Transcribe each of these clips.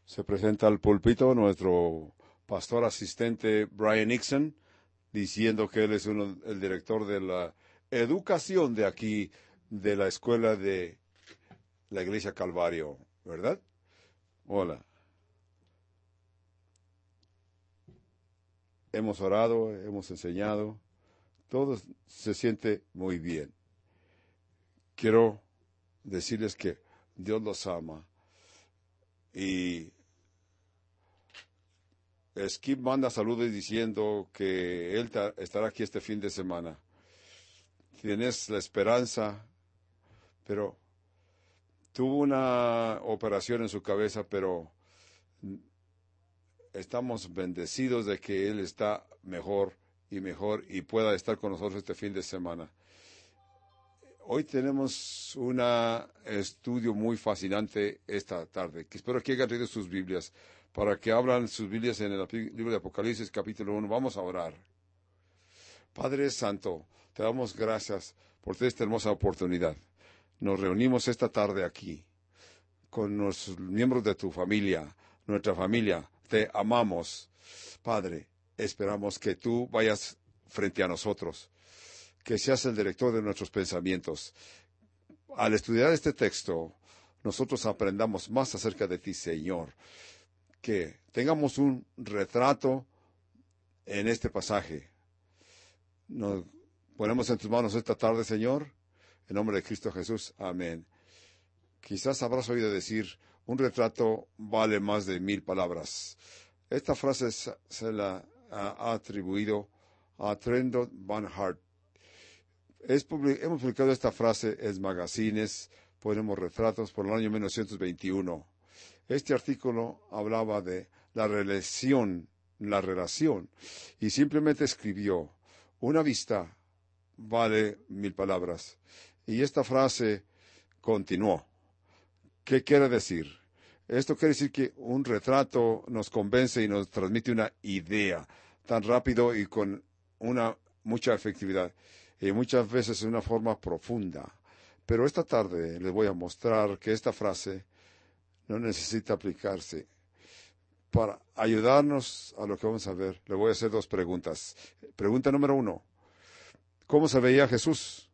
Se presenta al púlpito nuestro pastor asistente Brian Nixon, diciendo que él es el director de la educación de aquí, de la escuela de la Iglesia Calvario, ¿verdad? Hola. Hemos orado, hemos enseñado, todo se siente muy bien. Quiero decirles que Dios los ama y Skip manda saludos diciendo que él estará aquí este fin de semana. Tienes la esperanza, pero tuvo una operación en su cabeza, pero estamos bendecidos de que él está mejor y pueda estar con nosotros este fin de semana. Hoy tenemos un estudio muy fascinante esta tarde, que espero que hayan traído sus Biblias, para que abran sus Biblias en el libro de Apocalipsis, capítulo 1. Vamos a orar. Padre Santo, te damos gracias por esta hermosa oportunidad. Nos reunimos esta tarde aquí con los miembros de tu familia, nuestra familia. Te amamos, Padre. Esperamos que tú vayas frente a nosotros, que seas el director de nuestros pensamientos. Al estudiar este texto, nosotros aprendamos más acerca de ti, Señor. Que tengamos un retrato en este pasaje. Nos ponemos en tus manos esta tarde, Señor, en nombre de Cristo Jesús. Amén. Quizás habrás oído decir, un retrato vale más de 1000 palabras. Esta frase se la ha atribuido a Trendon Van Hart. Hemos publicado esta frase en magazines, ponemos retratos por el año 1921. Este artículo hablaba de la relación, y simplemente escribió, una vista vale 1000 palabras. Y esta frase continuó. ¿Qué quiere decir? Esto quiere decir que un retrato nos convence y nos transmite una idea tan rápido y con mucha efectividad, y muchas veces de una forma profunda. Pero esta tarde les voy a mostrar que esta frase no necesita aplicarse. Para ayudarnos a lo que vamos a ver, le voy a hacer 2 preguntas. Pregunta número 1, ¿cómo se veía Jesús?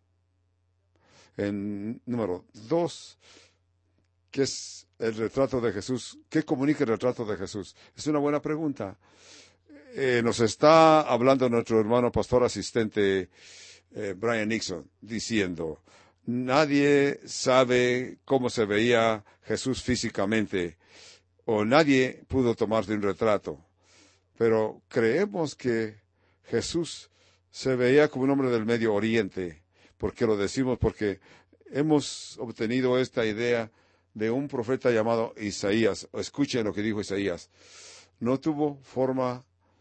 Número 2, ¿qué es el retrato de Jesús? ¿Qué comunica el retrato de Jesús? Es una buena pregunta. Nos está hablando nuestro hermano pastor asistente Brian Nixon, diciendo, nadie sabe cómo se veía Jesús físicamente, o nadie pudo tomarse un retrato, pero creemos que Jesús se veía como un hombre del Medio Oriente. ¿Por qué lo decimos? Porque hemos obtenido esta idea de un profeta llamado Isaías. Escuchen lo que dijo Isaías. No tuvo forma,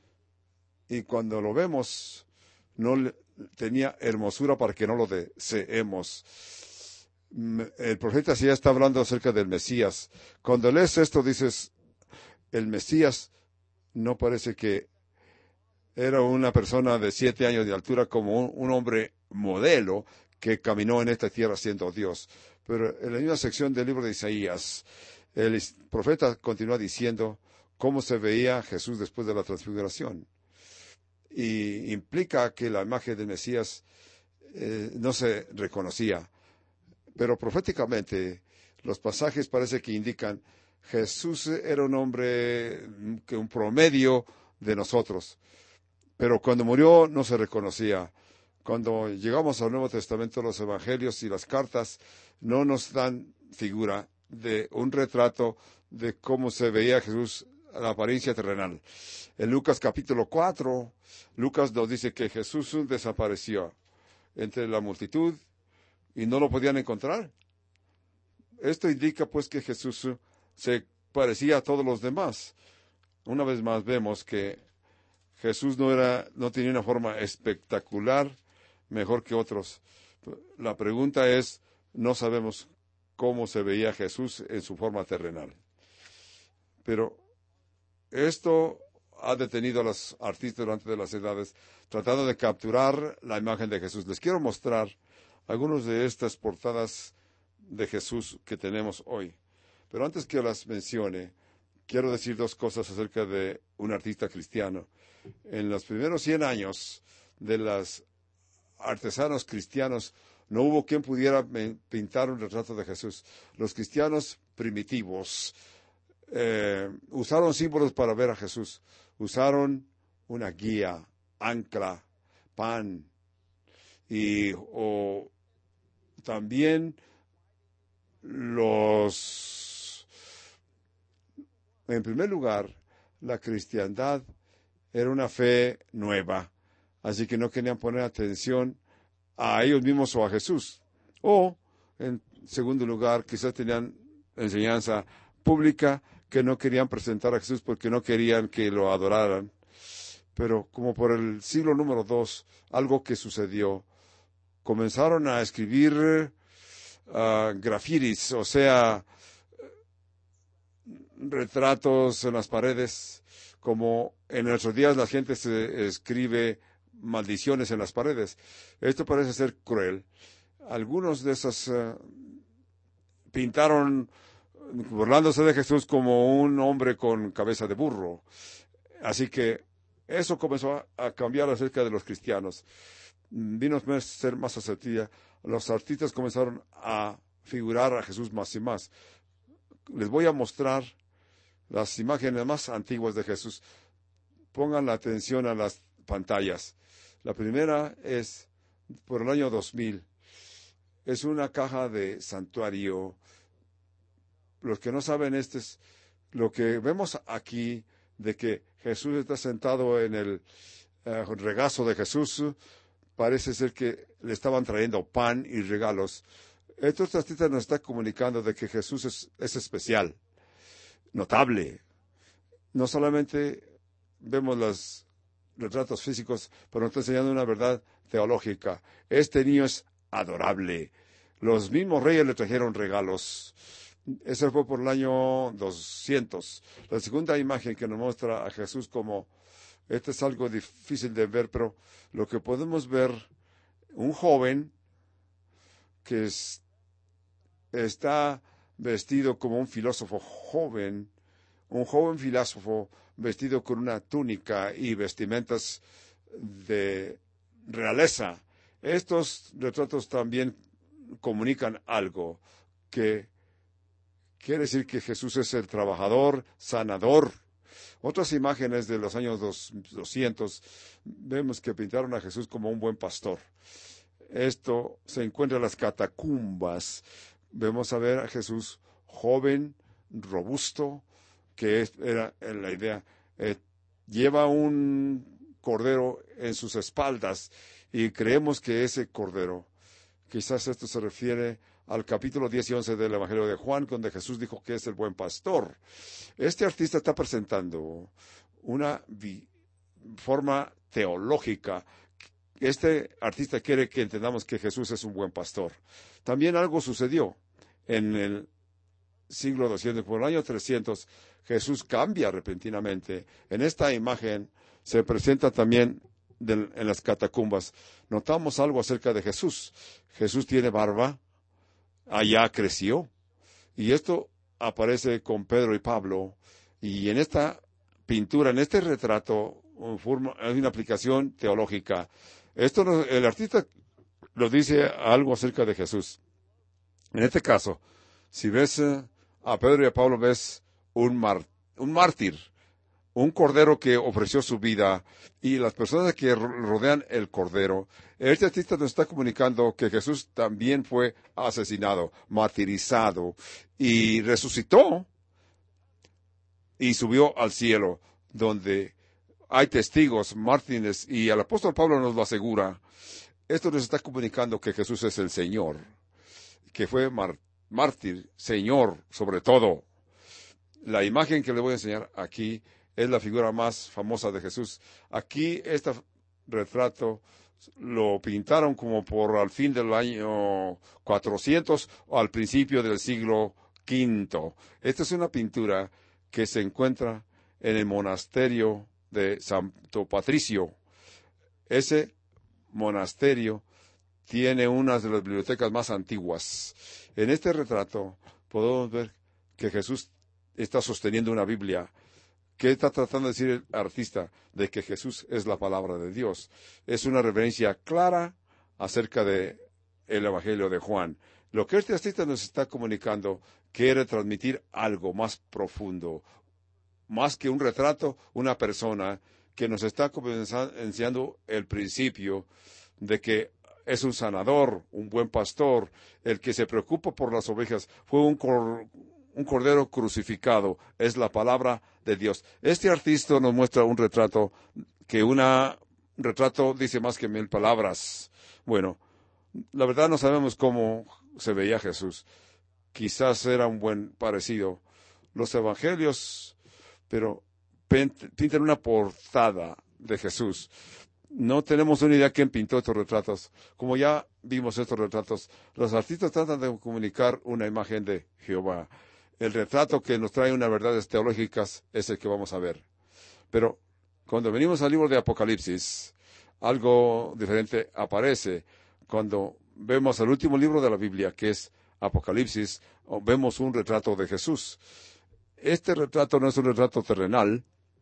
y cuando lo vemos, no tenía hermosura para que no lo deseemos. El profeta Isaías está hablando acerca del Mesías. Cuando lees esto, dices, el Mesías no parece que era una persona de 7 años de altura, como un hombre modelo que caminó en esta tierra siendo Dios. Pero en la misma sección del libro de Isaías, el profeta continúa diciendo cómo se veía Jesús después de la transfiguración. Y implica que la imagen del Mesías no se reconocía. Pero proféticamente, los pasajes parece que indican Jesús era un hombre que un promedio de nosotros. Pero cuando murió no se reconocía. Cuando llegamos al Nuevo Testamento, los evangelios y las cartas no nos dan figura de un retrato de cómo se veía Jesús a la apariencia terrenal. En Lucas capítulo 4, Lucas nos dice que Jesús desapareció entre la multitud y no lo podían encontrar. Esto indica pues que Jesús se parecía a todos los demás. Una vez más vemos que Jesús no tenía una forma espectacular, mejor que otros. La pregunta es, no sabemos cómo se veía Jesús en su forma terrenal. Pero esto ha detenido a los artistas durante las edades, tratando de capturar la imagen de Jesús. Les quiero mostrar algunas de estas portadas de Jesús que tenemos hoy. Pero antes que las mencione, quiero decir dos cosas acerca de un artista cristiano. En los primeros 100 años de los artesanos cristianos, no hubo quien pudiera pintar un retrato de Jesús. Los cristianos primitivos usaron símbolos para ver a Jesús. Usaron una guía, ancla, pan, o también en primer lugar, la cristiandad era una fe nueva, así que no querían poner atención a ellos mismos o a Jesús. O, en segundo lugar, quizás tenían enseñanza pública que no querían presentar a Jesús porque no querían que lo adoraran. Pero como por el siglo número 2, algo que sucedió, comenzaron a escribir grafitis, o sea, retratos en las paredes, como en nuestros días la gente se escribe maldiciones en las paredes. Esto parece ser cruel. Algunos de esos pintaron burlándose de Jesús como un hombre con cabeza de burro. Así que eso comenzó a cambiar acerca de los cristianos. Vino a ser más asertiva. Los artistas comenzaron a figurar a Jesús más y más. Les voy a mostrar las imágenes más antiguas de Jesús. Pongan la atención a las pantallas. La primera es por el año 2000. Es una caja de santuario. Los que no saben, este es lo que vemos aquí, de que Jesús está sentado en el regazo de Jesús. Parece ser que le estaban trayendo pan y regalos. Estos artistas nos están comunicando de que Jesús es especial, notable. No solamente vemos los retratos físicos, pero nos está enseñando una verdad teológica. Este niño es adorable. Los mismos reyes le trajeron regalos. Ese fue por el año 200. La segunda imagen que nos muestra a Jesús como, este es algo difícil de ver, pero lo que podemos ver, un joven que está vestido como un filósofo joven, un joven filósofo vestido con una túnica y vestimentas de realeza. Estos retratos también comunican algo, que quiere decir que Jesús es el trabajador, sanador. Otras imágenes de los años 200, vemos que pintaron a Jesús como un buen pastor. Esto se encuentra en las catacumbas. Vemos a ver a Jesús joven, robusto, que era la idea. Lleva un cordero en sus espaldas y creemos que ese cordero, quizás esto se refiere al capítulo 10 y 11 del Evangelio de Juan, donde Jesús dijo que es el buen pastor. Este artista está presentando una forma teológica. Este artista quiere que entendamos que Jesús es un buen pastor. También algo sucedió en el siglo 200. Por el año 300, Jesús cambia repentinamente. En esta imagen se presenta también en las catacumbas. Notamos algo acerca de Jesús. Jesús tiene barba. Allá creció. Y esto aparece con Pedro y Pablo. Y en esta pintura, en este retrato, es una aplicación teológica. El artista nos dice algo acerca de Jesús. En este caso, si ves a Pedro y a Pablo, ves un mártir, un cordero que ofreció su vida, y las personas que rodean el cordero. Este artista nos está comunicando que Jesús también fue asesinado, martirizado, y resucitó, y subió al cielo, donde hay testigos, mártires, y el apóstol Pablo nos lo asegura. Esto nos está comunicando que Jesús es el Señor, que fue mártir, Señor, sobre todo. La imagen que le voy a enseñar aquí es la figura más famosa de Jesús. Aquí este retrato lo pintaron como por al fin del año 400 o al principio del siglo V. Esta es una pintura que se encuentra en el monasterio de Santo Patricio. Ese monasterio tiene una de las bibliotecas más antiguas. En este retrato podemos ver que Jesús está sosteniendo una Biblia. ¿Qué está tratando de decir el artista? De que Jesús es la palabra de Dios. Es una referencia clara acerca de el Evangelio de Juan. Lo que este artista nos está comunicando quiere transmitir algo más profundo, más que un retrato, una persona que nos está enseñando el principio de que es un sanador, un buen pastor, el que se preocupa por las ovejas. Fue un cordero crucificado, es la palabra de Dios. Este artista nos muestra un retrato que un retrato dice más que 1000 palabras. Bueno, la verdad no sabemos cómo se veía Jesús. Quizás era un buen parecido. Los evangelios, pero pintan una portada de Jesús. No tenemos una idea quién pintó estos retratos. Como ya vimos estos retratos, los artistas tratan de comunicar una imagen de Jehová. El retrato que nos trae unas verdades teológicas es el que vamos a ver. Pero cuando venimos al libro de Apocalipsis, algo diferente aparece. Cuando vemos el último libro de la Biblia, que es Apocalipsis, vemos un retrato de Jesús. Este retrato no es un retrato terrenal,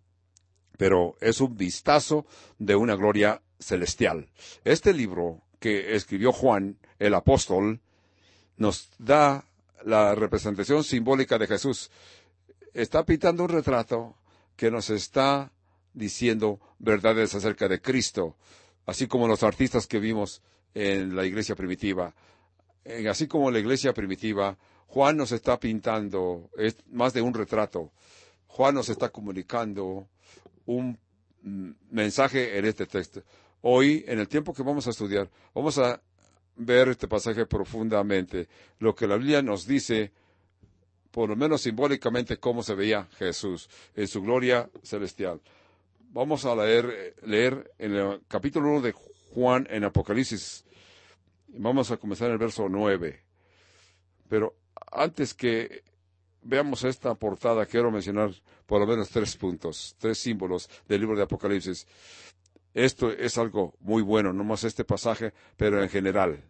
pero es un vistazo de una gloria celestial. Este libro que escribió Juan, el apóstol, nos da la representación simbólica de Jesús. Está pintando un retrato que nos está diciendo verdades acerca de Cristo, así como los artistas que vimos en la iglesia primitiva. Así como la iglesia primitiva, Juan nos está pintando, es más de un retrato. Juan nos está comunicando un mensaje en este texto. Hoy, en el tiempo que vamos a estudiar, vamos a ver este pasaje profundamente. Lo que la Biblia nos dice, por lo menos simbólicamente, cómo se veía Jesús en su gloria celestial. Vamos a leer en el capítulo 1 de Juan en Apocalipsis. Vamos a comenzar en el verso 9. Pero antes que veamos esta portada, quiero mencionar por lo menos 3 puntos, 3 símbolos del libro de Apocalipsis. Esto es algo muy bueno, no más este pasaje, pero en general.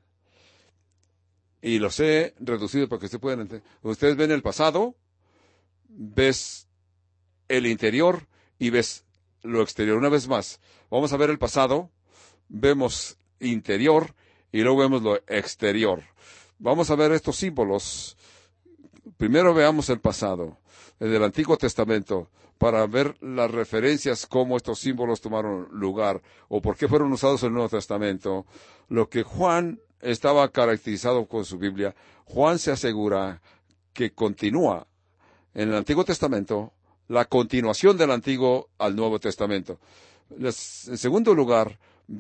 Y los he reducido para que ustedes puedan entender. Ustedes ven el pasado, ves el interior y ves lo exterior. Una vez más, vamos a ver el pasado, vemos interior y luego vemos lo exterior. Vamos a ver estos símbolos. Primero veamos el pasado, desde el Antiguo Testamento, para ver las referencias, cómo estos símbolos tomaron lugar, o por qué fueron usados en el Nuevo Testamento. Lo que Juan estaba caracterizado con su Biblia, Juan se asegura que continúa en el Antiguo Testamento, la continuación del Antiguo al Nuevo Testamento. En segundo lugar,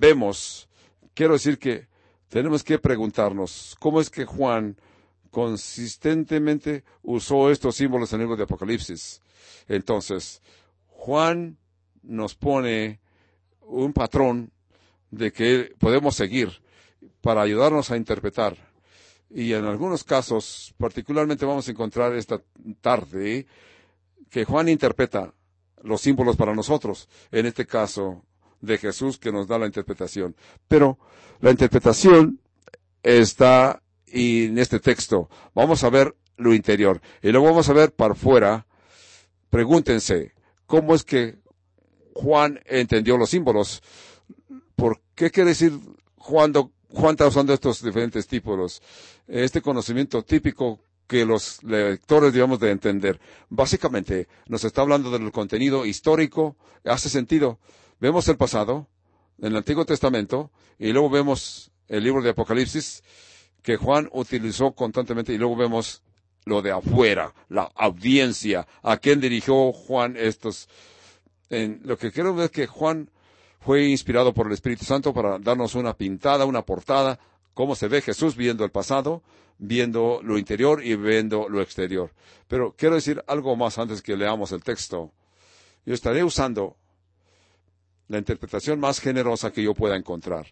quiero decir que tenemos que preguntarnos, ¿cómo es que Juan consistentemente usó estos símbolos en el libro de Apocalipsis? Entonces, Juan nos pone un patrón de que podemos seguir para ayudarnos a interpretar. Y en algunos casos, particularmente vamos a encontrar esta tarde, que Juan interpreta los símbolos para nosotros. En este caso, de Jesús, que nos da la interpretación. Pero la interpretación está en este texto. Vamos a ver lo interior. Y luego vamos a ver para fuera. Pregúntense, ¿cómo es que Juan entendió los símbolos? ¿Por qué quiere decir Juan está usando estos diferentes títulos? Este conocimiento típico que los lectores debemos de entender. Básicamente, nos está hablando del contenido histórico. Hace sentido. Vemos el pasado, en el Antiguo Testamento, y luego vemos el libro de Apocalipsis, que Juan utilizó constantemente, y luego vemos lo de afuera, la audiencia, a quién dirigió Juan estos. Lo que quiero ver es que Juan fue inspirado por el Espíritu Santo para darnos una pintada, una portada, cómo se ve Jesús viendo el pasado, viendo lo interior y viendo lo exterior. Pero quiero decir algo más antes que leamos el texto. Yo estaré usando la interpretación más generosa que yo pueda encontrar,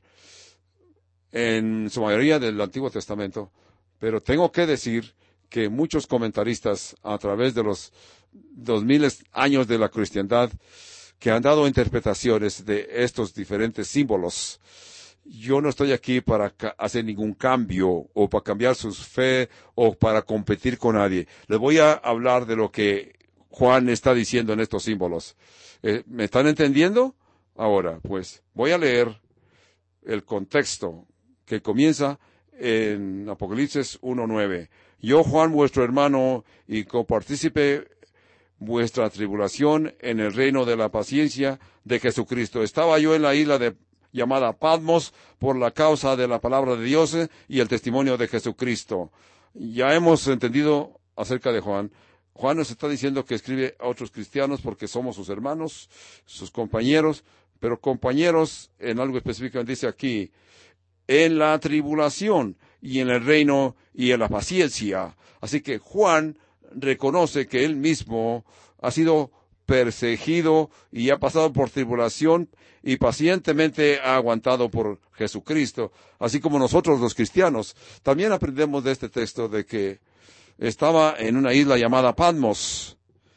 en su mayoría del Antiguo Testamento, pero tengo que decir que muchos comentaristas a través de los 2000 años de la cristiandad que han dado interpretaciones de estos diferentes símbolos. Yo no estoy aquí para hacer ningún cambio o para cambiar su fe o para competir con nadie. Les voy a hablar de lo que Juan está diciendo en estos símbolos. ¿Me están entendiendo? Ahora, pues, voy a leer el contexto que comienza en Apocalipsis 1:9. Yo, Juan, vuestro hermano y copartícipe vuestra tribulación en el reino de la paciencia de Jesucristo. Estaba yo en la isla llamada Patmos por la causa de la palabra de Dios y el testimonio de Jesucristo. Ya hemos entendido acerca de Juan. Juan nos está diciendo que escribe a otros cristianos porque somos sus hermanos, sus compañeros, pero compañeros en algo específico dice aquí, en la tribulación y en el reino y en la paciencia. Así que Juan reconoce que él mismo ha sido perseguido y ha pasado por tribulación y pacientemente ha aguantado por Jesucristo, así como nosotros los cristianos. También aprendemos de este texto de que estaba en una isla llamada Patmos.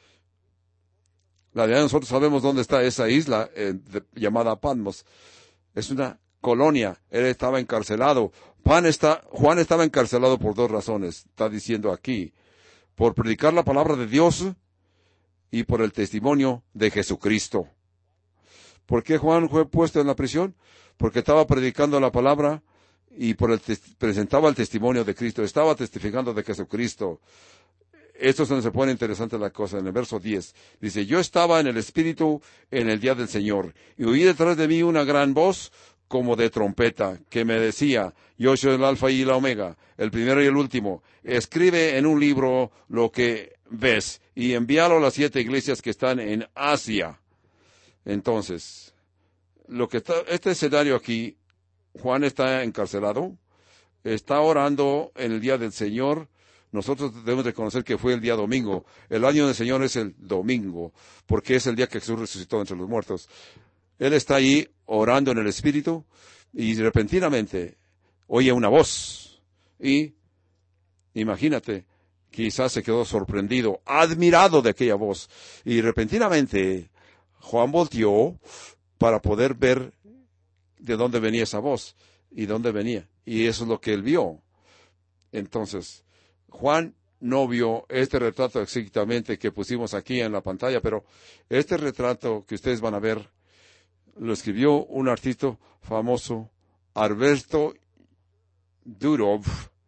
La de nosotros sabemos dónde está esa isla llamada Patmos. Es una colonia. Él estaba encarcelado. Juan estaba encarcelado por 2 razones. Está diciendo aquí. Por predicar la palabra de Dios y por el testimonio de Jesucristo. ¿Por qué Juan fue puesto en la prisión? Porque estaba predicando la palabra y presentaba el testimonio de Cristo. Estaba testificando de Jesucristo. Esto es donde se pone interesante la cosa. En el verso 10 dice, yo estaba en el Espíritu en el día del Señor y oí detrás de mí una gran voz como de trompeta que me decía, yo soy el Alfa y la Omega, el primero y el último. Escribe en un libro lo que ves y envíalo a las 7 iglesias que están en Asia. Entonces, este escenario aquí, Juan está encarcelado, está orando en el día del Señor. Nosotros debemos reconocer que fue el día domingo. El año del Señor es el domingo, porque es el día que Jesús resucitó entre los muertos. Él está ahí orando en el Espíritu y repentinamente oye una voz. Y imagínate, quizás se quedó sorprendido, admirado de aquella voz. Y repentinamente Juan volteó para poder ver de dónde venía esa voz y dónde venía. Y eso es lo que él vio. Entonces, Juan no vio este retrato exactamente que pusimos aquí en la pantalla, pero este retrato que ustedes van a ver lo escribió un artista famoso, Alberto Durov,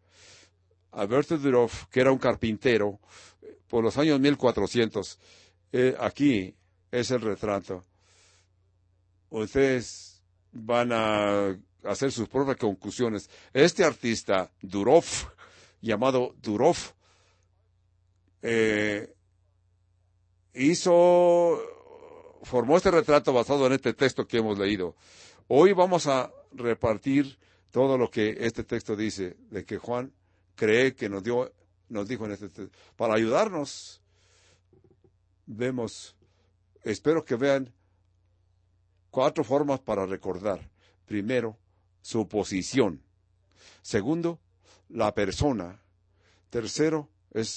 que era un carpintero por los años 1400. Aquí es el retrato. Ustedes van a hacer sus propias conclusiones. Este artista, Durov, llamado Durov, formó este retrato basado en este texto que hemos leído. Hoy vamos a repartir todo lo que este texto dice, de que Juan cree que nos dijo en este texto. Para ayudarnos, espero que vean 4 formas para recordar. Primero, su posición. Segundo, la persona. Tercero,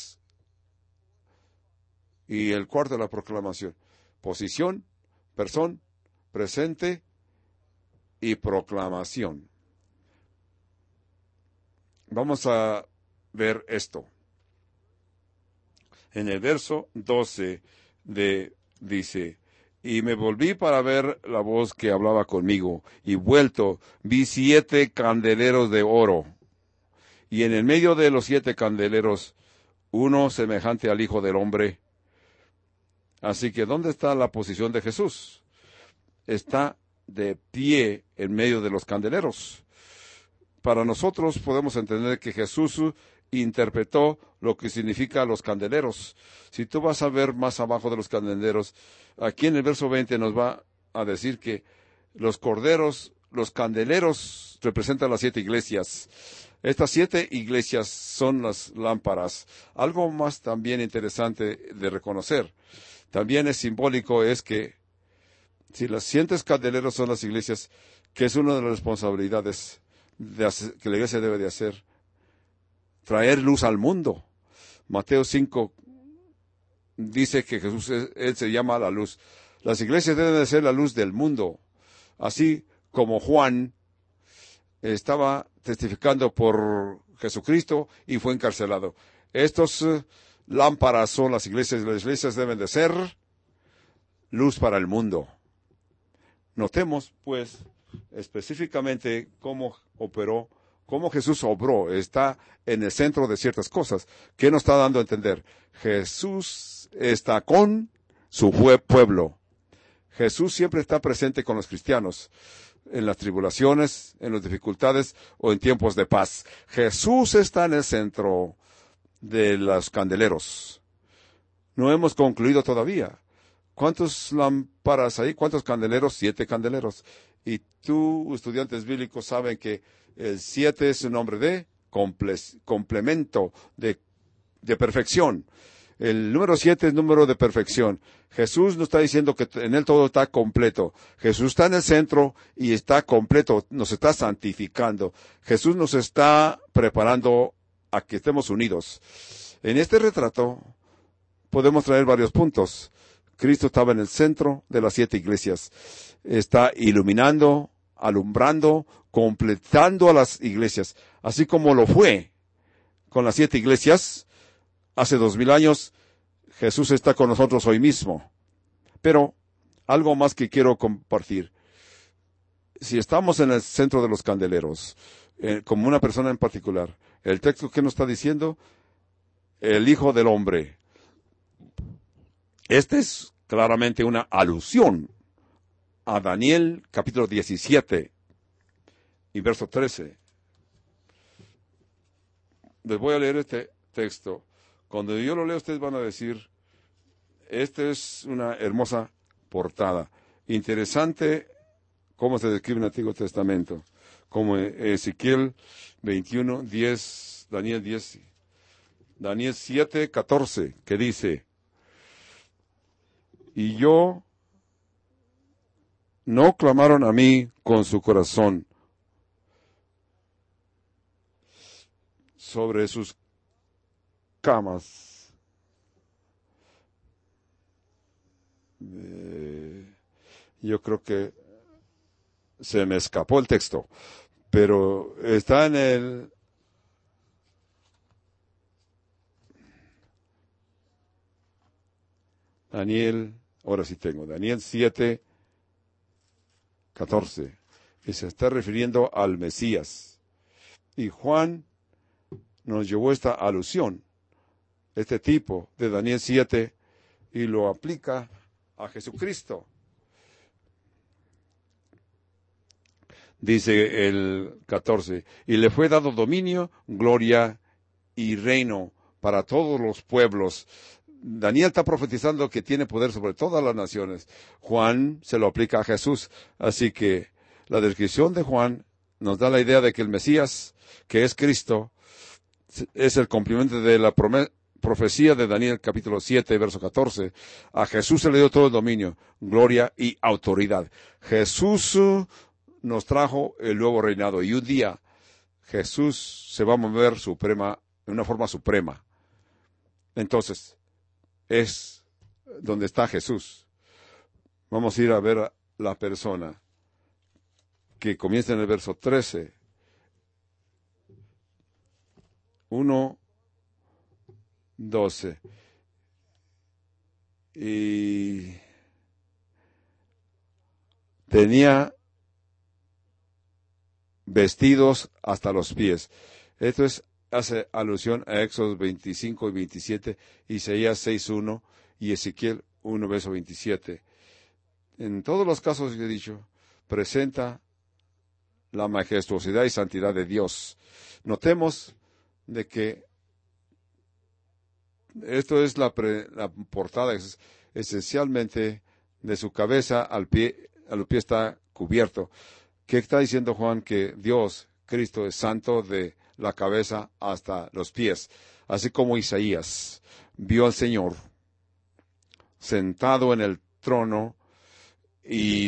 y el cuarto, la proclamación. Posición, persona, presente y proclamación. Vamos a ver esto. En el verso 12 dice, y me volví para ver la voz que hablaba conmigo, y vuelto vi 7 candeleros de oro, y en el medio de los 7 candeleros, uno semejante al Hijo del Hombre. Así que, ¿dónde está la posición de Jesús? Está de pie en medio de los candeleros. Para nosotros podemos entender que Jesús interpretó lo que significa los candeleros. Si tú vas a ver más abajo de los candeleros, aquí en el verso 20 nos va a decir que los candeleros representan las 7 iglesias. Estas 7 iglesias son las lámparas. Algo más también interesante de reconocer, también es simbólico, es que si los 7 candeleros son las iglesias, que es una de las responsabilidades que la iglesia debe de hacer, traer luz al mundo. Mateo 5 dice que Jesús, Él se llama la luz. Las iglesias deben de ser la luz del mundo. Así como Juan estaba testificando por Jesucristo y fue encarcelado. lámparas son las iglesias deben de ser luz para el mundo. Notemos, pues, específicamente cómo Jesús obró, está en el centro de ciertas cosas. ¿Qué nos está dando a entender? Jesús está con su pueblo. Jesús siempre está presente con los cristianos, en las tribulaciones, en las dificultades o en tiempos de paz. Jesús está en el centro de los candeleros. No hemos concluido todavía. ¿Cuántas lámparas hay? ¿Cuántos candeleros? 7 candeleros. Y tú, estudiantes bíblicos, saben que el 7 es un nombre de complemento, de perfección. El número 7 es número de perfección. Jesús nos está diciendo que en Él todo está completo. Jesús está en el centro y está completo, nos está santificando. Jesús nos está preparando a que estemos unidos. En este retrato podemos traer varios puntos. Cristo estaba en el centro de las 7 iglesias. Está iluminando, alumbrando, completando a las iglesias, así como lo fue con las 7 iglesias hace 2000 años. Jesús está con nosotros hoy mismo. Pero algo más que quiero compartir. Si estamos en el centro de los candeleros, como una persona en particular, el texto que nos está diciendo, el Hijo del Hombre. Este es claramente una alusión a Daniel capítulo 17 y verso 13. Les voy a leer este texto. Cuando yo lo leo, ustedes van a decir, esta es una hermosa portada. Interesante cómo se describe en el Antiguo Testamento. Como Ezequiel 21, 10, Daniel 10, Daniel 7, 14, que dice, y yo no clamaron a mí con su corazón sobre sus camas. Yo creo que se me escapó el texto, pero está en el Daniel, ahora sí tengo, Daniel 7, 14, y se está refiriendo al Mesías. Y Juan nos llevó esta alusión, este tipo de Daniel 7, y lo aplica a Jesucristo. Dice el 14, y le fue dado dominio, gloria y reino para todos los pueblos. Daniel está profetizando que tiene poder sobre todas las naciones. Juan se lo aplica a Jesús. Así que la descripción de Juan nos da la idea de que el Mesías, que es Cristo, es el cumplimiento de la profecía de Daniel capítulo 7, verso 14. A Jesús se le dio todo el dominio, gloria y autoridad. Jesús nos trajo el nuevo reinado y un día Jesús se va a mover de una forma suprema. Entonces, es donde está Jesús. Vamos a ir a ver a la persona que comienza en el verso 13. 1, 12. Y tenía vestidos hasta los pies. Esto hace alusión a Éxodo 25 y 27, Isaías 6:1 y Ezequiel 1, verso 27. En todos los casos que he dicho, presenta la majestuosidad y santidad de Dios. Notemos de que esto es la portada, esencialmente de su cabeza al pie está cubierto. ¿Qué está diciendo Juan? Que Dios, Cristo, es santo de la cabeza hasta los pies. Así como Isaías vio al Señor sentado en el trono y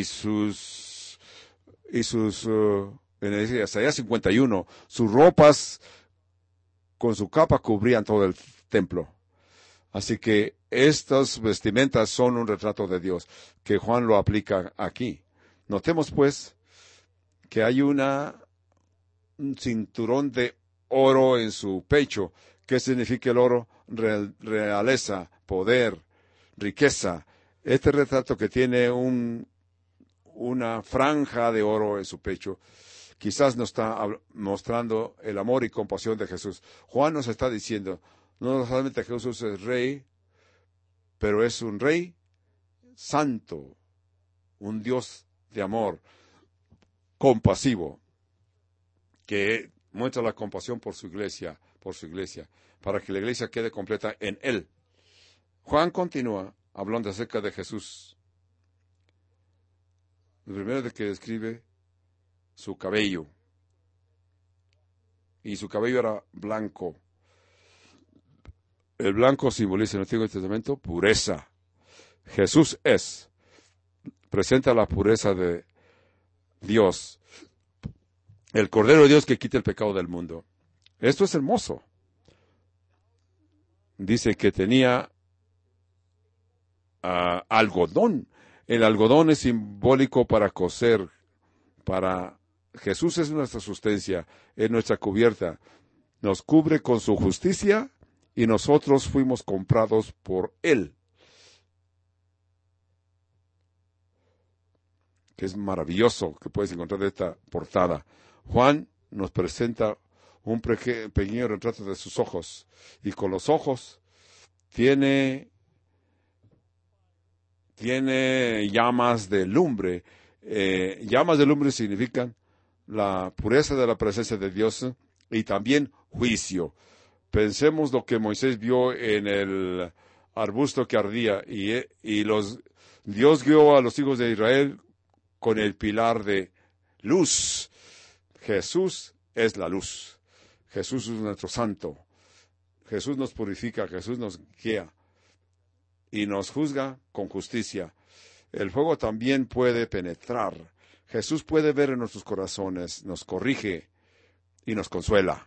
en Isaías 51, sus ropas con su capa cubrían todo el templo. Así que estas vestimentas son un retrato de Dios, que Juan lo aplica aquí. Notemos pues que hay un cinturón de oro en su pecho, ¿Qué significa el oro? Realeza, poder, riqueza. Este retrato que tiene una franja de oro en su pecho, quizás nos está mostrando el amor y compasión de Jesús. Juan nos está diciendo, no solamente Jesús es rey, pero es un rey santo, un Dios de amor, compasivo, que muestra la compasión por su iglesia, para que la iglesia quede completa en él. Juan continúa hablando acerca de Jesús. Lo primero de que describe su cabello. Y su cabello era blanco. El blanco simboliza en el Antiguo Testamento pureza. Jesús presenta la pureza de Dios. El Cordero de Dios que quita el pecado del mundo. Esto es hermoso. Dice que tenía algodón. El algodón es simbólico para coser. Jesús es nuestra sustancia, es nuestra cubierta. Nos cubre con su justicia y nosotros fuimos comprados por Él. Que es maravilloso que puedes encontrar de esta portada. Juan nos presenta un pequeño retrato de sus ojos. Y con los ojos tiene llamas de lumbre. Llamas de lumbre significan la pureza de la presencia de Dios y también juicio. Pensemos lo que Moisés vio en el arbusto que ardía y Dios guió a los hijos de Israel con el pilar de luz. Jesús es la luz. Jesús es nuestro santo. Jesús nos purifica, Jesús nos guía y nos juzga con justicia. El fuego también puede penetrar. Jesús puede ver en nuestros corazones, nos corrige y nos consuela.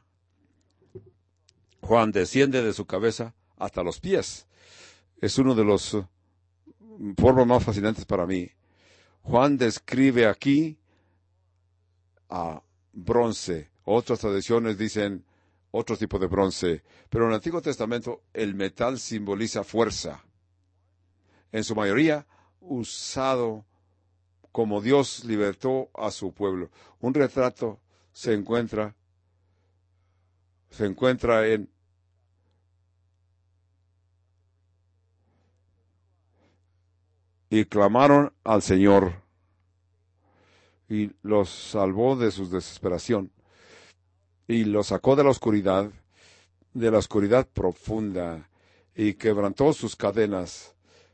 Juan desciende de su cabeza hasta los pies. Es uno de los formas más fascinantes para mí. Juan describe aquí a bronce. Otras tradiciones dicen otro tipo de bronce. Pero en el Antiguo Testamento el metal simboliza fuerza. En su mayoría usado como Dios libertó a su pueblo. Un retrato se encuentra en y clamaron al Señor y los salvó de su desesperación y los sacó de la oscuridad profunda y quebrantó sus cadenas.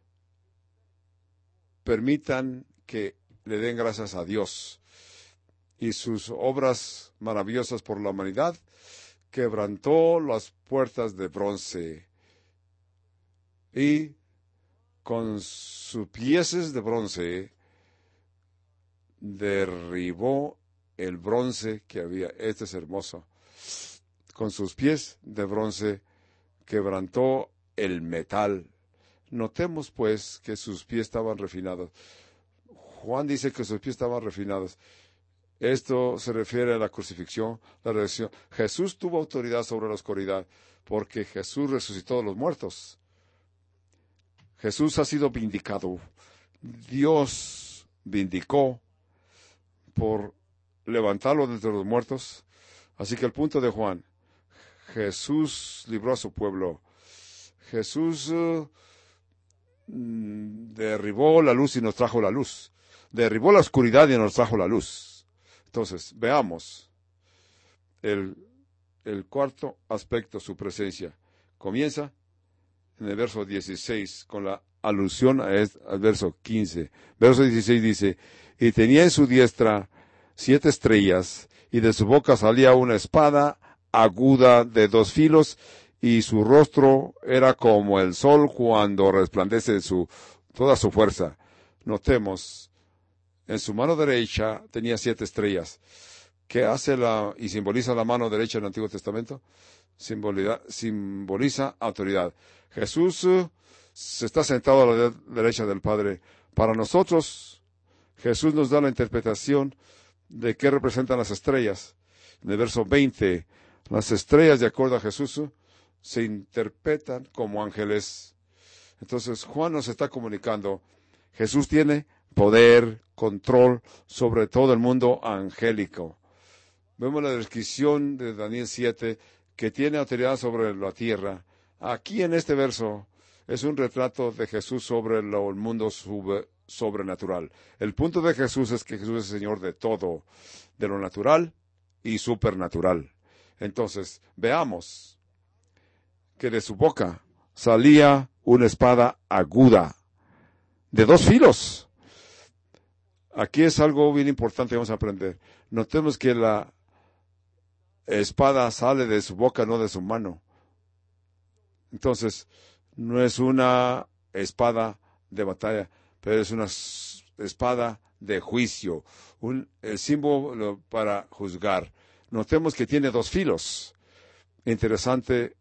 Permitan que le den gracias a Dios y sus obras maravillosas por la humanidad. Quebrantó las puertas de bronce y con sus pies de bronce derribó el bronce que había. Este es hermoso. Con sus pies de bronce quebrantó el metal. Notemos pues que sus pies estaban refinados. Juan dice que sus pies estaban refinados. Esto se refiere a la crucifixión, la resurrección. Jesús tuvo autoridad sobre la oscuridad porque Jesús resucitó de los muertos. Jesús ha sido vindicado. Dios vindicó por levantarlo de entre los muertos. Así que el punto de Juan, Jesús libró a su pueblo. Jesús derribó la luz y nos trajo la luz. Derribó la oscuridad y nos trajo la luz. Entonces, veamos el cuarto aspecto, su presencia. Comienza en el verso 16, con la alusión al verso 15. Verso 16 dice, y tenía en su diestra 7 estrellas, y de su boca salía una espada aguda de 2 filos, y su rostro era como el sol cuando resplandece toda su fuerza. Notemos, en su mano derecha tenía 7 estrellas. ¿Qué hace y simboliza la mano derecha en el Antiguo Testamento? Simboliza autoridad. Jesús se está sentado a la derecha del Padre. Para nosotros, Jesús nos da la interpretación de qué representan las estrellas. En el verso 20, las estrellas, de acuerdo a Jesús, se interpretan como ángeles. Entonces Juan nos está comunicando, Jesús tiene poder, control sobre todo el mundo angélico. Vemos la descripción de Daniel 7, que tiene autoridad sobre la tierra. Aquí en este verso es un retrato de Jesús sobre el mundo sobrenatural. El punto de Jesús es que Jesús es el Señor de todo, de lo natural y supernatural. Entonces, veamos que de su boca salía una espada aguda, de 2 filos. Aquí es algo bien importante que vamos a aprender. Notemos que la espada sale de su boca, no de su mano. Entonces, no es una espada de batalla, pero es una espada de juicio, el símbolo para juzgar. Notemos que tiene 2 filos. Interesante.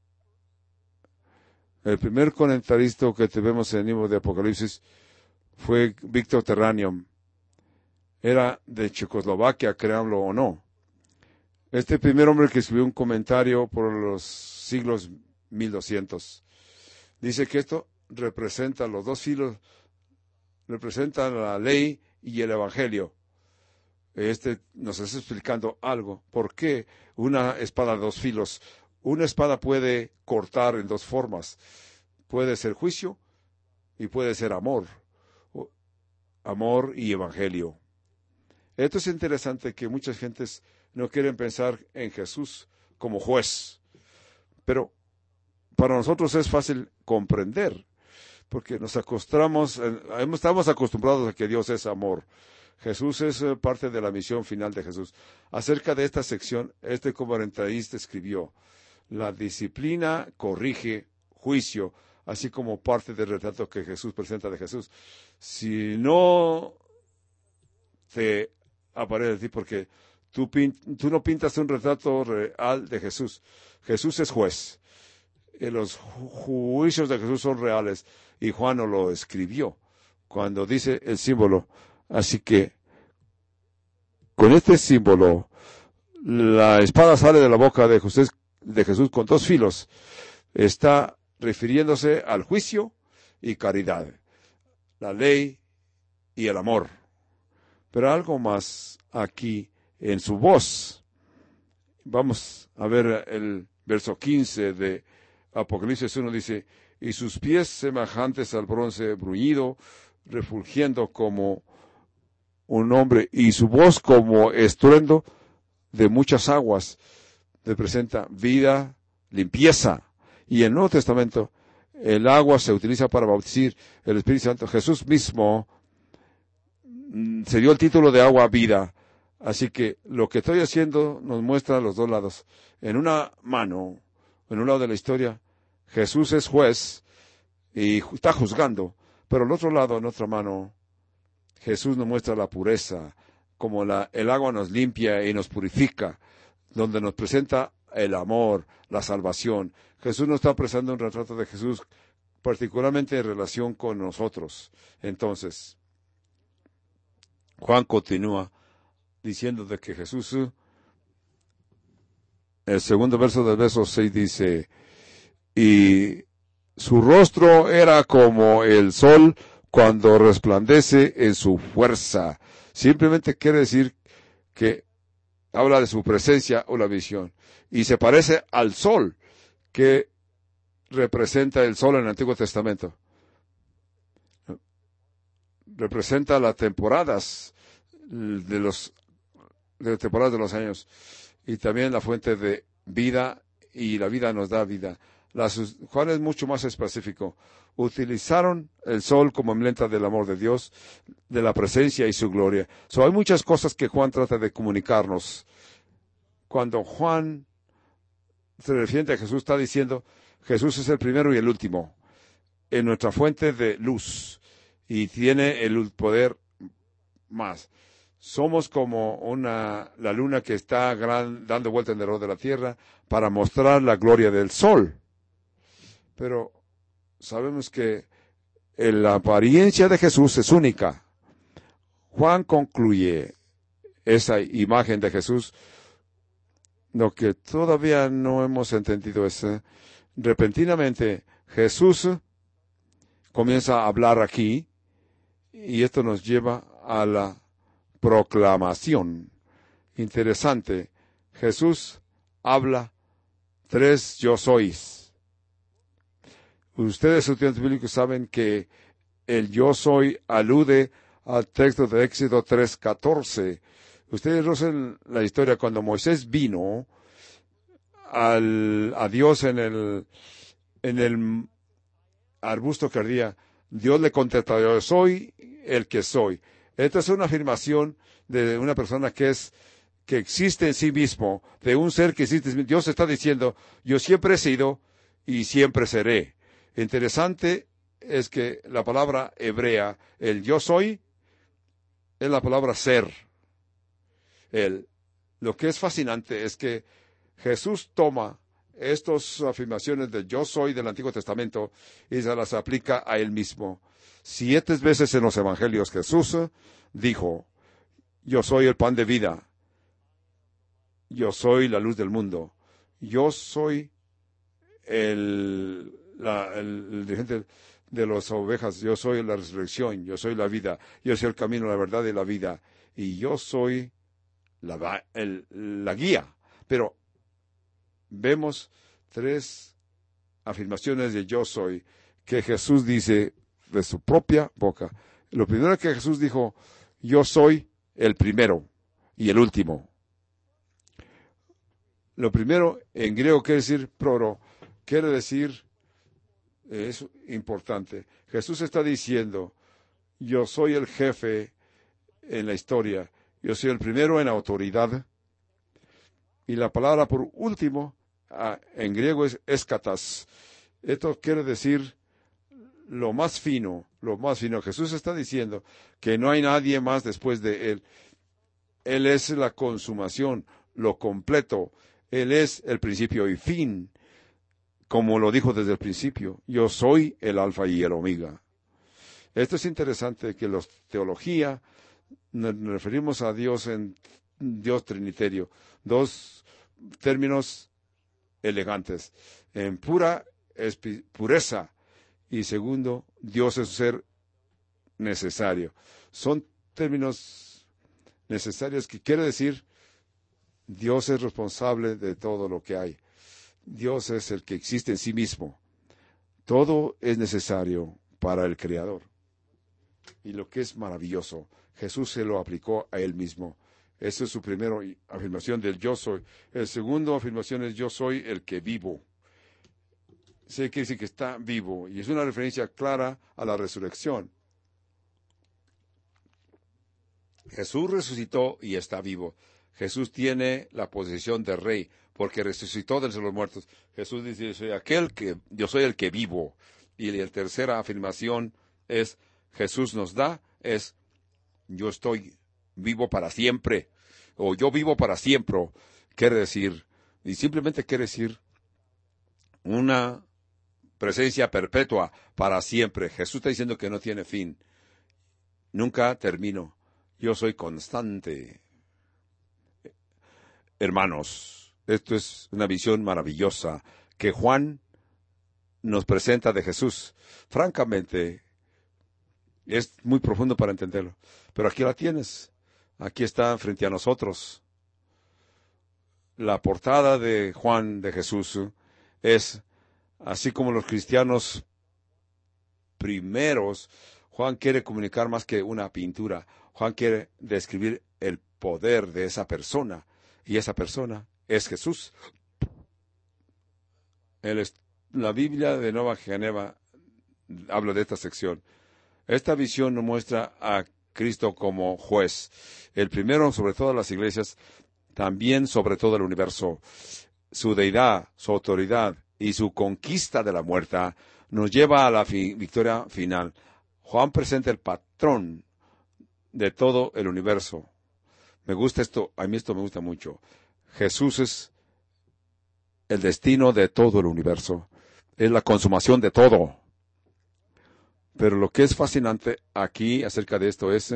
El primer comentarista que tenemos en el libro de Apocalipsis fue Víctor Terranium. Era de Checoslovaquia, créanlo o no. Este primer hombre que escribió un comentario por los siglos 1200. Dice que esto representa los 2 filos, representa la ley y el evangelio. Nos está explicando algo. ¿Por qué una espada de 2 filos? Una espada puede cortar en 2 formas. Puede ser juicio y puede ser amor. Amor y evangelio. Esto es interesante, que muchas gentes no quieren pensar en Jesús como juez. Pero para nosotros es fácil comprender, porque estamos acostumbrados a que Dios es amor. Jesús es parte de la misión final de Jesús. Acerca de esta sección, este comentarista escribió: la disciplina corrige juicio, así como parte del retrato que Jesús presenta de Jesús. Si no te aparece a ti, porque tú no pintas un retrato real de Jesús. Jesús es juez. Los juicios de Jesús son reales, y Juan nos lo escribió cuando dice el símbolo. Así que con este símbolo, la espada sale de la boca de Jesús con 2 filos. Está refiriéndose al juicio y caridad, la ley y el amor. Pero algo más aquí en su voz. Vamos a ver el verso 15 de Apocalipsis 1, dice: y sus pies semejantes al bronce bruñido, refulgiendo como un hombre, y su voz como estruendo de muchas aguas. Representa vida, limpieza. Y en el Nuevo Testamento, el agua se utiliza para bautizar el Espíritu Santo. Jesús mismo se dio el título de agua vida. Así que lo que estoy haciendo nos muestra los 2 lados. En una mano, en un lado de la historia, Jesús es juez y está juzgando. Pero en otro lado, en otra mano, Jesús nos muestra la pureza, como el agua nos limpia y nos purifica, donde nos presenta el amor, la salvación. Jesús nos está presentando un retrato de Jesús, particularmente en relación con nosotros. Entonces, Juan continúa diciendo de que Jesús, el segundo verso del verso 6 dice: y su rostro era como el sol cuando resplandece en su fuerza. Simplemente quiere decir que habla de su presencia o la visión. Y se parece al sol, que representa el sol en el Antiguo Testamento. Representa las temporadas de las temporadas de los años. Y también la fuente de vida, y la vida nos da vida. Juan es mucho más específico. Utilizaron el sol como emblema del amor de Dios, de la presencia y su gloria. Hay muchas cosas que Juan trata de comunicarnos. Cuando Juan se refiere a Jesús, está diciendo: Jesús es el primero y el último, en nuestra fuente de luz, y tiene el poder más. Somos como la luna que está dando vuelta alrededor de la tierra para mostrar la gloria del sol. Pero sabemos que la apariencia de Jesús es única. Juan concluye esa imagen de Jesús. Lo que todavía no hemos entendido es Repentinamente Jesús comienza a hablar aquí, y esto nos lleva a la proclamación. Interesante, Jesús habla 3 yo sois. Ustedes, estudiantes bíblicos, saben que el yo soy alude al texto de Éxodo 3:14. Ustedes conocen la historia cuando Moisés vino a Dios en el arbusto que ardía. Dios le contesta: yo soy el que soy. Esta es una afirmación de una persona que existe en sí mismo, de un ser que existe. Dios está diciendo: yo siempre he sido y siempre seré. Interesante es que la palabra hebrea, el yo soy, es la palabra ser. Lo que es fascinante es que Jesús toma estas afirmaciones de yo soy del Antiguo Testamento y se las aplica a él mismo. 7 veces en los evangelios Jesús dijo: yo soy el pan de vida, yo soy la luz del mundo, yo soy el dirigente de las ovejas, yo soy la resurrección, yo soy la vida, yo soy el camino, la verdad y la vida, y yo soy la guía. Pero vemos 3 afirmaciones de yo soy que Jesús dice de su propia boca. Lo primero que Jesús dijo: yo soy el primero y el último. Lo primero en griego quiere decir proro, quiere decir, es importante. Jesús está diciendo: yo soy el jefe en la historia, yo soy el primero en autoridad. Y la palabra por último en griego es eschatas. Esto quiere decir lo más fino, lo más fino. Jesús está diciendo que no hay nadie más después de él. Él es la consumación, lo completo. Él es el principio y fin, como lo dijo desde el principio: yo soy el alfa y el omega. Esto es interesante, que la teología nos referimos a Dios en Dios trinitario. 2 términos elegantes: en pureza, y segundo, Dios es un ser necesario. Son términos necesarios que quiere decir Dios es responsable de todo lo que hay. Dios es el que existe en sí mismo. Todo es necesario para el Creador. Y lo que es maravilloso, Jesús se lo aplicó a él mismo. Esa es su primera afirmación del yo soy. El segundo afirmación es: yo soy el que vivo. Se quiere decir que está vivo, y es una referencia clara a la resurrección. Jesús resucitó y está vivo. Jesús tiene la posición de rey porque resucitó de los muertos. Jesús dice: yo soy el que vivo. Y la tercera afirmación es: Jesús nos da, es: yo estoy vivo para siempre, o yo vivo para siempre. Quiere decir, y simplemente quiere decir, una presencia perpetua para siempre. Jesús está diciendo que no tiene fin. Nunca termino. Yo soy constante. Hermanos, esto es una visión maravillosa que Juan nos presenta de Jesús. Francamente, es muy profundo para entenderlo. Pero aquí la tienes. Aquí está frente a nosotros. La portada de Juan de Jesús es, así como los cristianos primeros, Juan quiere comunicar más que una pintura. Juan quiere describir el poder de esa persona. Y esa persona es Jesús. La Biblia de Nueva Geneva habla de esta sección. Esta visión nos muestra a Cristo como juez, el primero sobre todas las iglesias, también sobre todo el universo. Su deidad, su autoridad y su conquista de la muerte nos lleva a la victoria final. Juan presenta el patrón de todo el universo. Me gusta esto, a mí esto me gusta mucho. Jesús es el destino de todo el universo. Es la consumación de todo. Pero lo que es fascinante aquí acerca de esto es,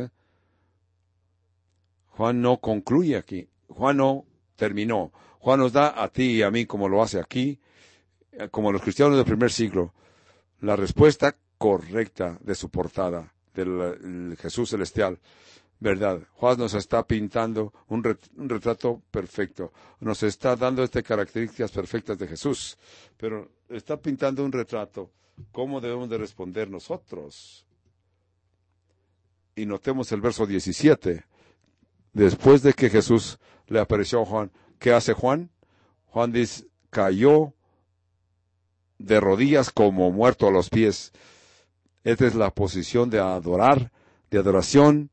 Juan no concluye aquí. Juan no terminó. Juan nos da a ti y a mí, como lo hace aquí, como los cristianos del primer siglo, la respuesta correcta de su portada, del Jesús celestial, ¿verdad? Juan nos está pintando un retrato perfecto, nos está dando estas características perfectas de Jesús, pero está pintando un retrato, ¿cómo debemos de responder nosotros? Y notemos el verso 17, después de que Jesús le apareció a Juan, ¿qué hace Juan? Juan dice, cayó de rodillas como muerto a los pies. Esta es la posición de adorar, de adoración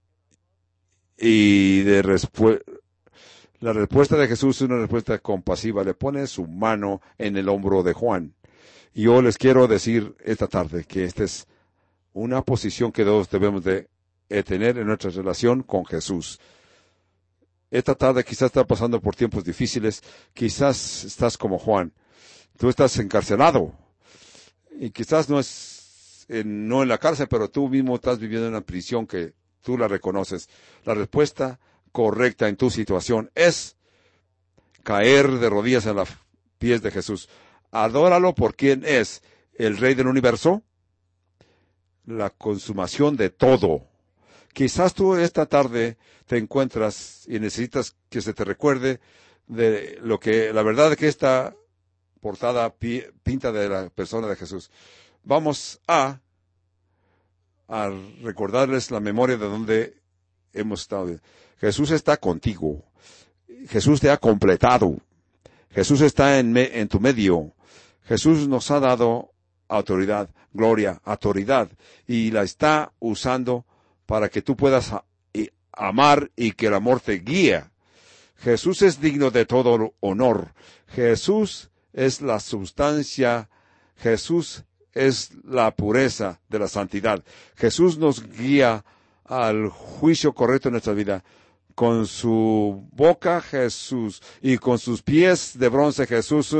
y de la respuesta de Jesús es una respuesta compasiva. Le pone su mano en el hombro de Juan. Y yo les quiero decir esta tarde que esta es una posición que todos debemos de tener en nuestra relación con Jesús. Esta tarde quizás estás pasando por tiempos difíciles, quizás estás como Juan. Tú estás encarcelado y quizás no en la cárcel, pero tú mismo estás viviendo en una prisión que tú la reconoces. La respuesta correcta en tu situación es caer de rodillas en los pies de Jesús. Adóralo por quien es el Rey del universo, la consumación de todo. Quizás tú esta tarde te encuentras y necesitas que se te recuerde de lo que, la verdad que esta portada pinta de la persona de Jesús. Vamos a recordarles la memoria de donde hemos estado. Jesús está contigo. Jesús te ha completado. Jesús está en tu medio. Jesús nos ha dado autoridad, gloria, autoridad, y la está usando para que tú puedas amar y que el amor te guíe. Jesús es digno de todo honor. Jesús es la sustancia. Jesús es la pureza de la santidad. Jesús nos guía al juicio correcto en nuestra vida. Con su boca Jesús y con sus pies de bronce Jesús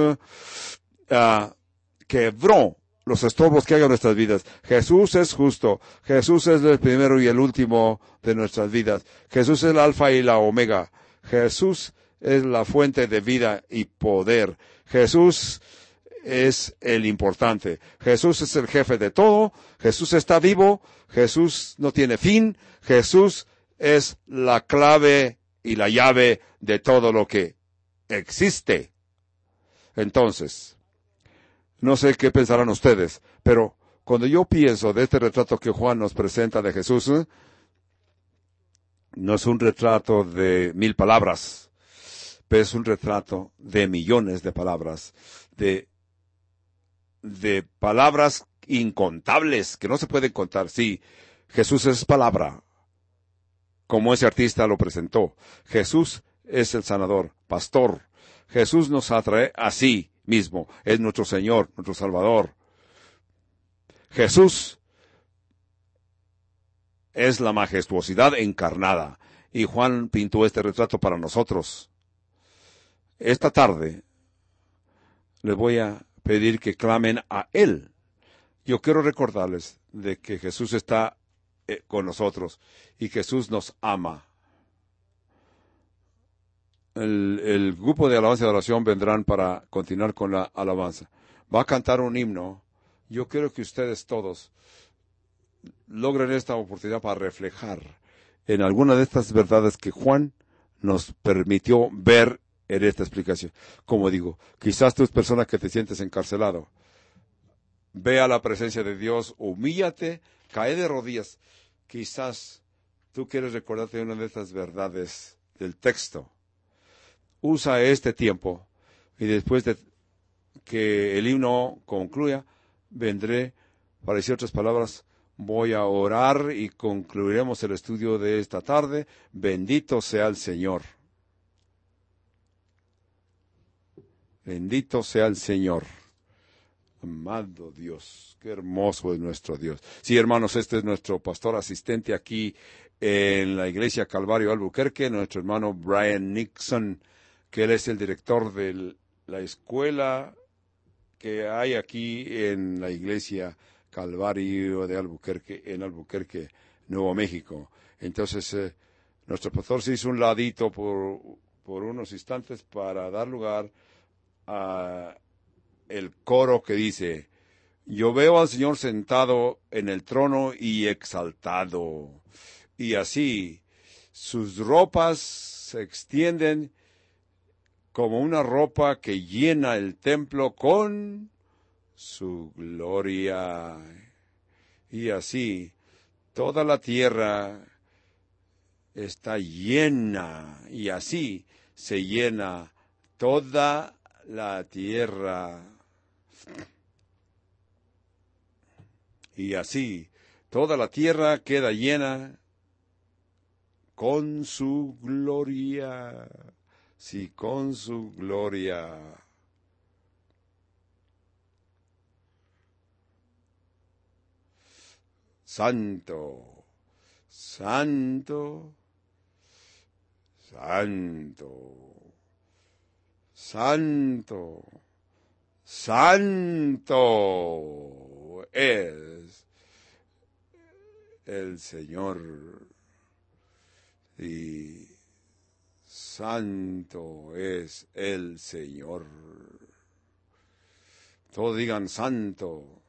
quebró los estorbos que hay en nuestras vidas. Jesús es justo. Jesús es el primero y el último de nuestras vidas. Jesús es el alfa y la omega. Jesús es la fuente de vida y poder. Jesús es el importante. Jesús es el jefe de todo. Jesús está vivo. Jesús no tiene fin. Jesús es la clave y la llave de todo lo que existe. Entonces, no sé qué pensarán ustedes, pero cuando yo pienso de este retrato que Juan nos presenta de Jesús, no es un retrato de 1000 palabras, pero es un retrato de millones de palabras, de palabras incontables que no se pueden contar. Sí, Jesús es palabra, como ese artista lo presentó. Jesús es el sanador, pastor. Jesús nos atrae a sí mismo. Es nuestro Señor, nuestro Salvador. Jesús es la majestuosidad encarnada. Y Juan pintó este retrato para nosotros. Esta tarde les voy a pedir que clamen a Él. Yo quiero recordarles de que Jesús está con nosotros y Jesús nos ama. El grupo de alabanza y oración vendrán para continuar con la alabanza. Va a cantar un himno. Yo quiero que ustedes todos logren esta oportunidad para reflejar en alguna de estas verdades que Juan nos permitió ver en esta explicación. Como digo, quizás tú es persona que te sientes encarcelado. Ve a la presencia de Dios, humíllate, cae de rodillas. Quizás tú quieres recordarte de una de estas verdades del texto. Usa este tiempo y después de que el himno concluya, vendré para decir otras palabras. Voy a orar y concluiremos el estudio de esta tarde. Bendito sea el Señor. Bendito sea el Señor. Amado Dios, qué hermoso es nuestro Dios. Sí, hermanos, este es nuestro pastor asistente aquí en la iglesia Calvario Albuquerque, nuestro hermano Brian Nixon, que él es el director de la escuela que hay aquí en la iglesia Calvario de Albuquerque, en Albuquerque, Nuevo México. Entonces, nuestro pastor se hizo un ladito por unos instantes para dar lugar a el coro que dice: yo veo al Señor sentado en el trono y exaltado. Y así sus ropas se extienden como una ropa que llena el templo con su gloria. Y así toda la tierra está llena, y así se llena toda la tierra. Y así toda la tierra queda llena con su gloria. Sí, con su gloria. Santo, santo, santo, santo, santo es el Señor. Y santo es el Señor. Todos digan: santo,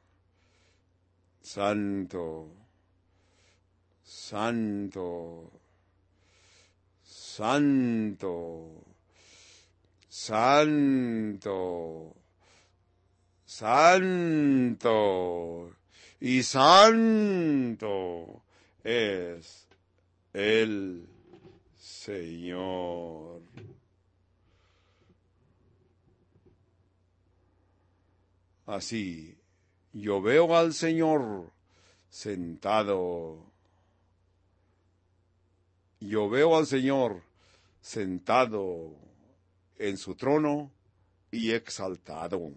santo, santo, santo, santo, santo y santo es el Señor. Así, yo veo al Señor sentado. Yo veo al Señor sentado en su trono y exaltado.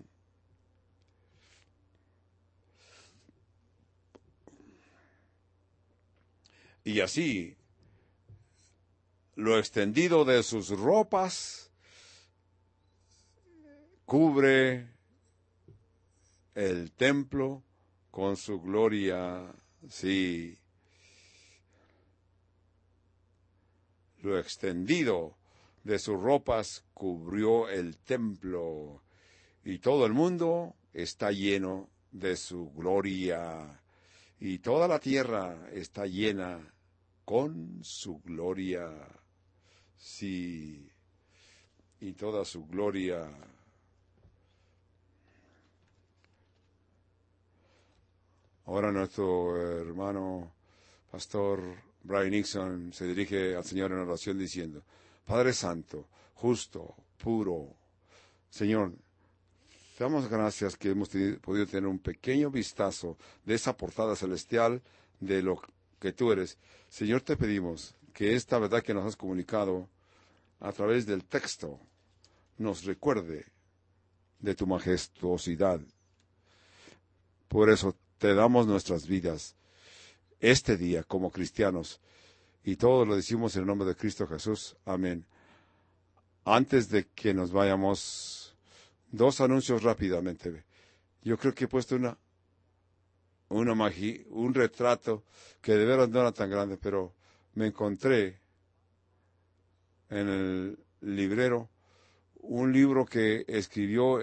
Y así, lo extendido de sus ropas cubre el templo con su gloria. Sí, lo extendido de sus ropas cubrió el templo, y todo el mundo está lleno de su gloria, y toda la tierra está llena con su gloria. Sí, y toda su gloria. Ahora nuestro hermano pastor Brian Nixon se dirige al Señor en oración diciendo: Padre Santo, justo, puro, Señor, te damos gracias que hemos podido tener un pequeño vistazo de esa portada celestial de lo que tú eres. Señor, te pedimos que esta verdad que nos has comunicado a través del texto nos recuerde de tu majestuosidad. Por eso te damos nuestras vidas este día como cristianos, y todo lo decimos en el nombre de Cristo Jesús. Amén. Antes de que nos vayamos, dos anuncios rápidamente. Yo creo que he puesto un retrato que de veras no era tan grande, pero me encontré en el librero un libro que escribió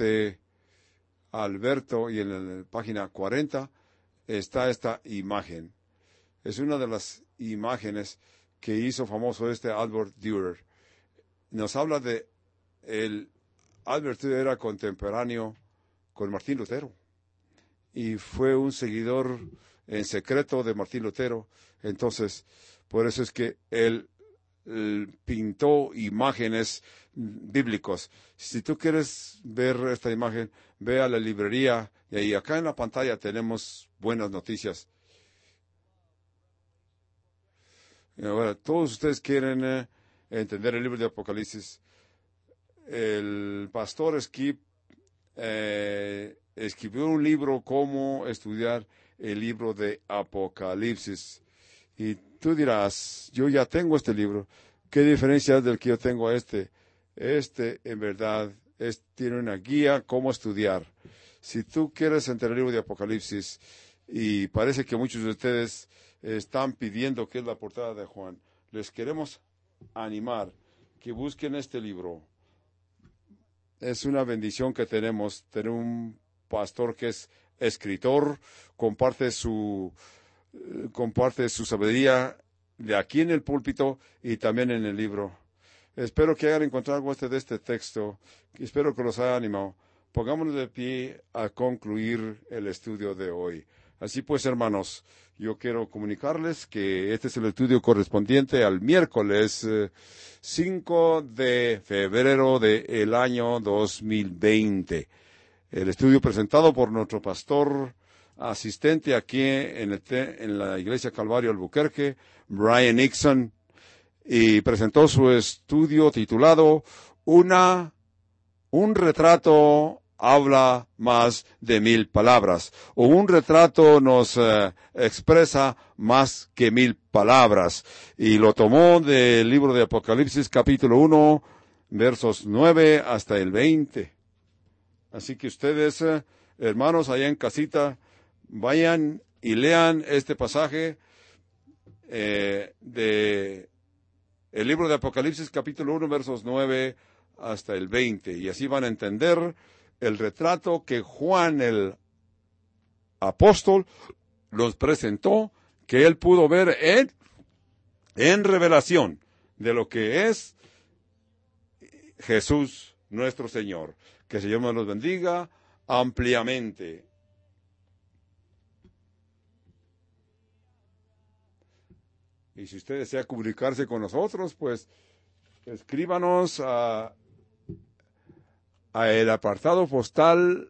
Alberto, y en la página 40 está esta imagen. Es una de las imágenes que hizo famoso Albert Dürer. Nos habla de Albert Dürer era contemporáneo con Martín Lutero y fue un seguidor en secreto de Martín Lutero. Entonces, por eso es que él pintó imágenes bíblicos. Si tú quieres ver esta imagen, ve a la librería, y ahí acá en la pantalla tenemos buenas noticias. Y ahora, todos ustedes quieren entender el libro de Apocalipsis. El pastor Skip escribió un libro, Cómo estudiar el libro de Apocalipsis. Y tú dirás: yo ya tengo este libro. ¿Qué diferencia es del que yo tengo a este? En verdad, tiene una guía cómo estudiar. Si tú quieres entender el libro de Apocalipsis, y parece que muchos de ustedes están pidiendo que es la portada de Juan, les queremos animar que busquen este libro. Es una bendición que tenemos tener un pastor que es escritor, comparte su sabiduría de aquí en el púlpito y también en el libro. Espero que hayan encontrado algo de este texto. Espero que los haya animado. Pongámonos de pie a concluir el estudio de hoy. Así pues, hermanos, yo quiero comunicarles que este es el estudio correspondiente al miércoles 5 de febrero del año 2020. El estudio presentado por nuestro pastor asistente aquí en la Iglesia Calvario Albuquerque, Brian Nixon, y presentó su estudio titulado Un retrato habla más de 1000 palabras, o un retrato nos expresa más que 1000 palabras. Y lo tomó del libro de Apocalipsis, capítulo 1, versos 9 hasta el 20. Así que ustedes, hermanos, allá en casita, vayan y lean este pasaje de el libro de Apocalipsis, capítulo 1, versos 9 hasta el 20. Y así van a entender el retrato que Juan el apóstol los presentó, que él pudo ver en revelación de lo que es Jesús nuestro Señor. Que el Señor nos bendiga ampliamente. Y si usted desea comunicarse con nosotros, pues escríbanos a el apartado postal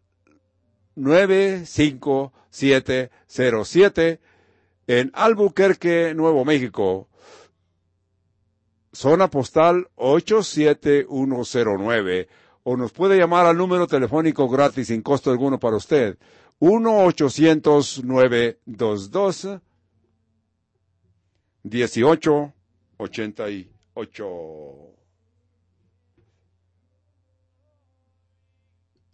95707 en Albuquerque, Nuevo México. Zona postal 87109. O nos puede llamar al número telefónico gratis sin costo alguno para usted. 1-800-922-1888.